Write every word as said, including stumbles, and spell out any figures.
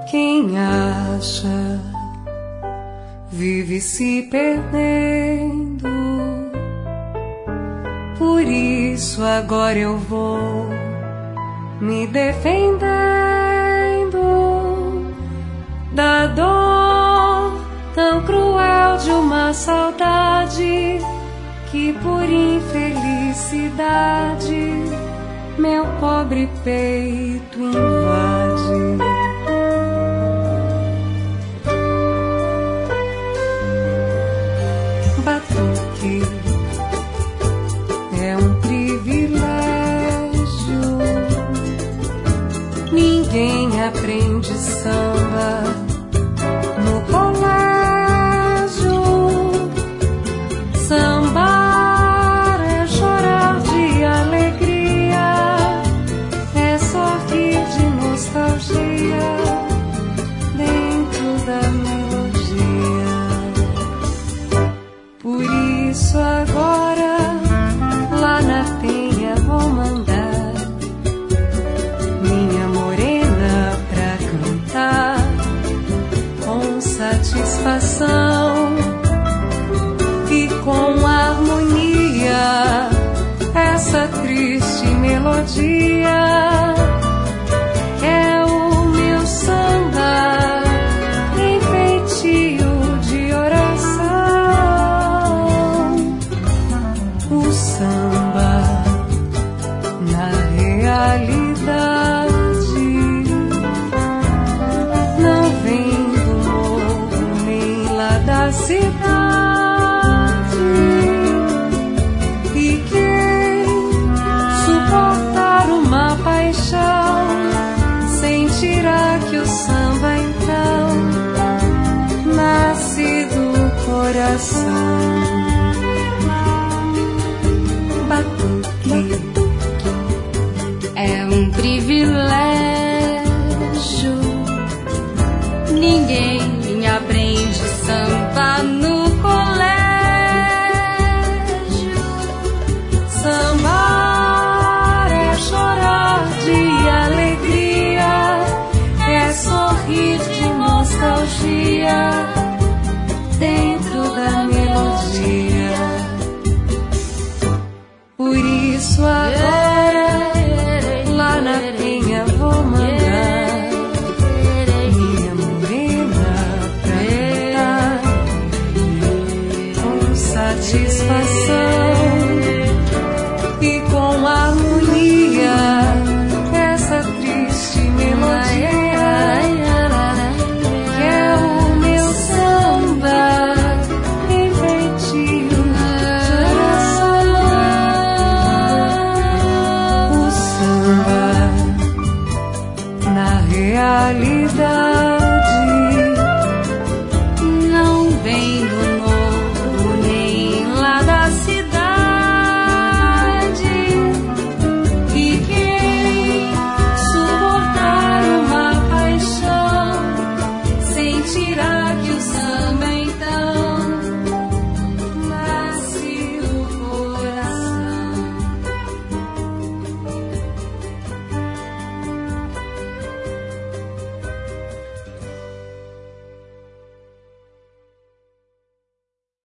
Quem acha vive se perdendo. Por isso agora eu vou me defendendo da dor tão cruel de uma saudade que por infelicidade meu pobre peito invade. Batuque é um privilégio, ninguém aprende samba no colégio. Sambar é chorar de alegria, é sorrir de nostalgia dentro da melodia. Por isso agora lá na penha vou mandar minha morena pra cantar com satisfação e com harmonia essa triste melodia. É o meu samba em feitio de oração. O samba na realidade não vem do morro nem lá da cidade. E quem suportar uma paixão sentirá que o samba então nasce do coração. Batuque é um privilégio, ninguém aprende samba no colégio. Sambar é chorar de alegria, é sorrir de nostalgia dentro da melodia. Por isso agora lá na penha vou mandar minha morena pra cantar com satisfação e com harmonia essa triste melodia, que é o meu samba em feitio de oração. O samba na realidade